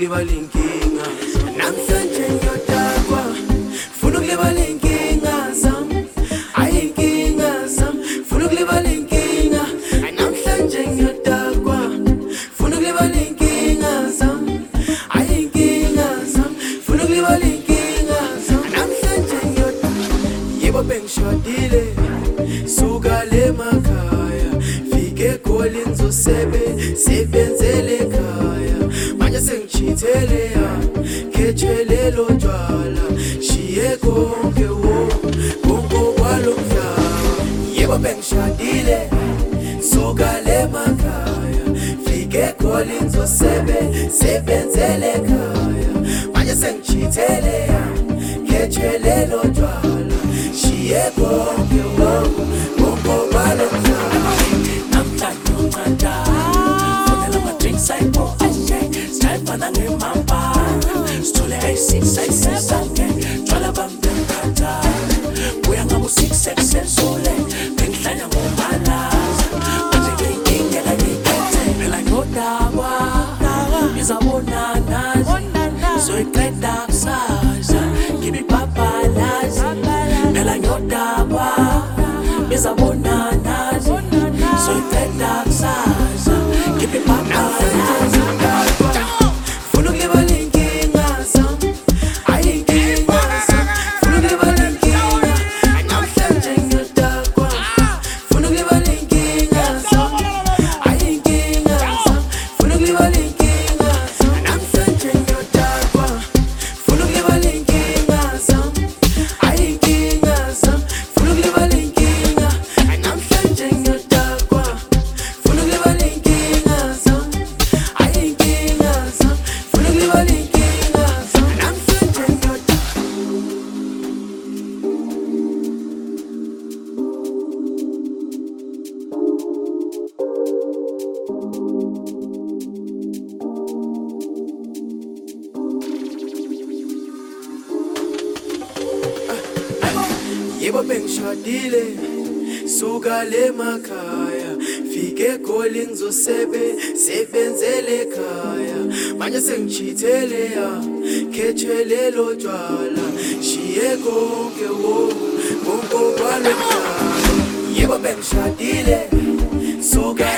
ukulibala inkinga. Namhlanje ngiyodakwa, funa ukulibala inkinga zami, ayi inkinga zami, funa ukulibala inkinga. Namhlanje ngiyodakwa, funa ukulibala inkinga zami, ayi inkinga zami, funa ukulibala inkinga zami. Namhlanje ngiyodakwa, yebo bengishadile, suka le makhaya, fike eGoli sebenzele ekhaya. Manje sengichithele ya, khethele lo tshwala, shiye konke konke kwalo mhlaba. Yebo bengishadile, suka le makhaya, fike eGoli sebenzele ekhaya. Manje sengichithele ya, khethele lo tshwala, shiye konke kwalo mhlaba. Yebo bengishadile, suka le makhaya, fike eGoli sebenzele ekhaya. Manje sengichithele ya, khethele lo tshwala, shiye konke kwalo mhlaba. Yebo bengishadile, suka